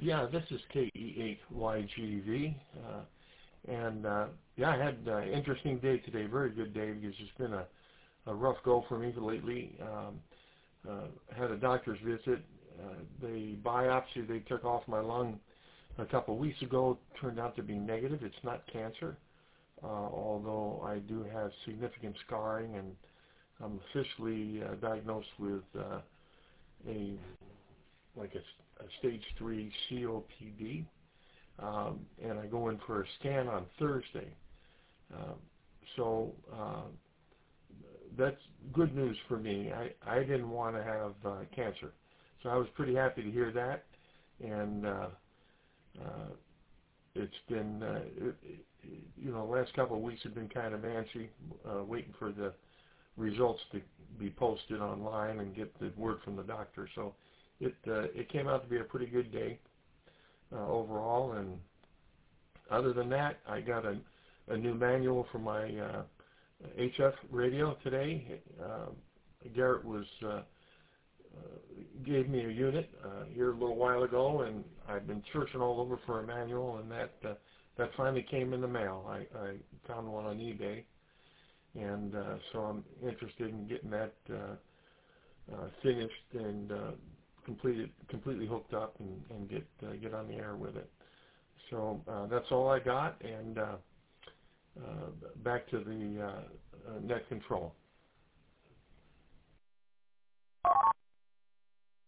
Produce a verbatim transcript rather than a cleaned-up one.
Yeah, this is K E eight Y G V, uh, and uh, yeah, I had an interesting day today, very good day, because it's been a, a rough go for me lately. Um, uh, had a doctor's visit. Uh, the biopsy they took off my lung a couple of weeks ago turned out to be negative. It's not cancer, uh, although I do have significant scarring, and I'm officially uh, diagnosed with uh, a like a, a stage three C O P D, um, and I go in for a scan on Thursday. Um, so uh, that's good news for me. I, I didn't want to have uh, cancer, so I was pretty happy to hear that. And uh, uh, it's been, uh, it, it, you know, the last couple of weeks have been kind of antsy, uh, waiting for the results to be posted online and get the word from the doctor. So it uh, it came out to be a pretty good day uh, overall. And other than that, I got a, a new manual for my uh, H F radio today. Uh, Garrett was uh, uh, gave me a unit uh, here a little while ago, and I've been searching all over for a manual, and that uh, that finally came in the mail. I, I found one on eBay, and uh, so I'm interested in getting that uh, uh, finished and uh, completed, completely hooked up, and, and get uh, get on the air with it. So uh, that's all I got, and uh, uh, back to the uh, uh, net control.